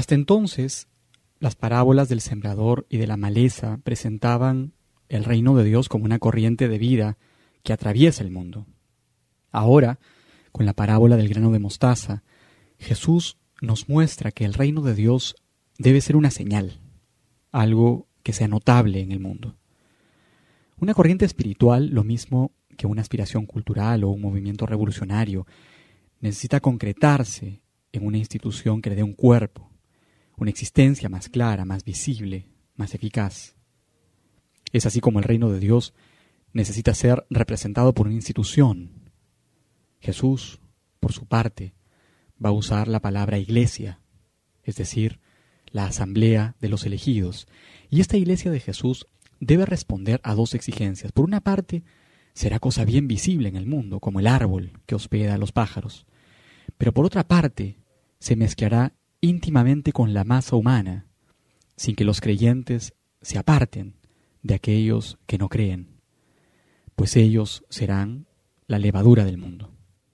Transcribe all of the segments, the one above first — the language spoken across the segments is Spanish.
Hasta entonces, las parábolas del sembrador y de la maleza presentaban el reino de Dios como una corriente de vida que atraviesa el mundo. Ahora, con la parábola del grano de mostaza, Jesús nos muestra que el reino de Dios debe ser una señal, algo que sea notable en el mundo. Una corriente espiritual, lo mismo que una aspiración cultural o un movimiento revolucionario, necesita concretarse en una institución que le dé un cuerpo, una existencia más clara, más visible, más eficaz. Es así como el reino de Dios necesita ser representado por una institución. Jesús, por su parte, va a usar la palabra iglesia, es decir, la asamblea de los elegidos. Y esta iglesia de Jesús debe responder a dos exigencias. Por una parte, será cosa bien visible en el mundo, como el árbol que hospeda a los pájaros. Pero por otra parte, se mezclará íntimamente con la masa humana, sin que los creyentes se aparten de aquellos que no creen, pues ellos serán la levadura del mundo.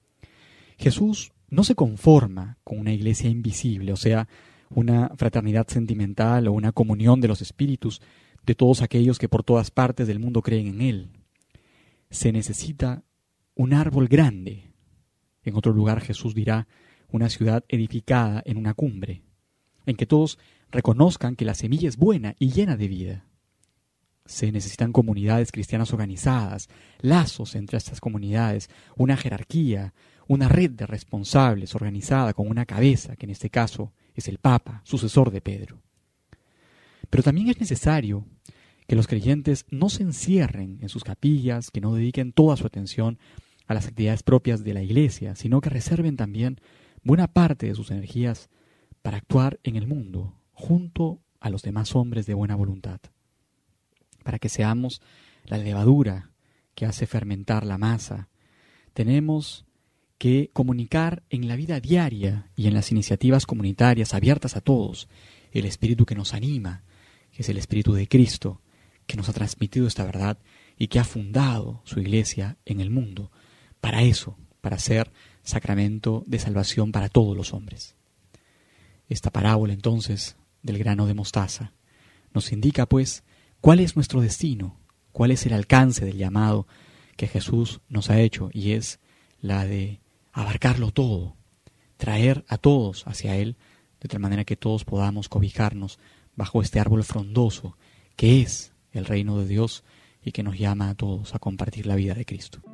Jesús no se conforma con una iglesia invisible, o sea, una fraternidad sentimental o una comunión de los espíritus de todos aquellos que por todas partes del mundo creen en Él. Se necesita un árbol grande. En otro lugar Jesús dirá una ciudad edificada en una cumbre, en que todos reconozcan que la semilla es buena y llena de vida. Se necesitan comunidades cristianas organizadas, lazos entre estas comunidades, una jerarquía, una red de responsables organizada con una cabeza, que en este caso es el Papa, sucesor de Pedro. Pero también es necesario que los creyentes no se encierren en sus capillas, que no dediquen toda su atención a las actividades propias de la Iglesia, sino que reserven también buena parte de sus energías para actuar en el mundo, junto a los demás hombres de buena voluntad, para que seamos la levadura que hace fermentar la masa. Tenemos que comunicar en la vida diaria y en las iniciativas comunitarias abiertas a todos el espíritu que nos anima, que es el espíritu de Cristo, que nos ha transmitido esta verdad y que ha fundado su iglesia en el mundo, para eso, para ser sacramento de salvación para todos los hombres. Esta parábola entonces del grano de mostaza nos indica pues cuál es nuestro destino, cuál es el alcance del llamado que Jesús nos ha hecho, y es la de abarcarlo todo, traer a todos hacia Él, de tal manera que todos podamos cobijarnos bajo este árbol frondoso que es el reino de Dios y que nos llama a todos a compartir la vida de Cristo.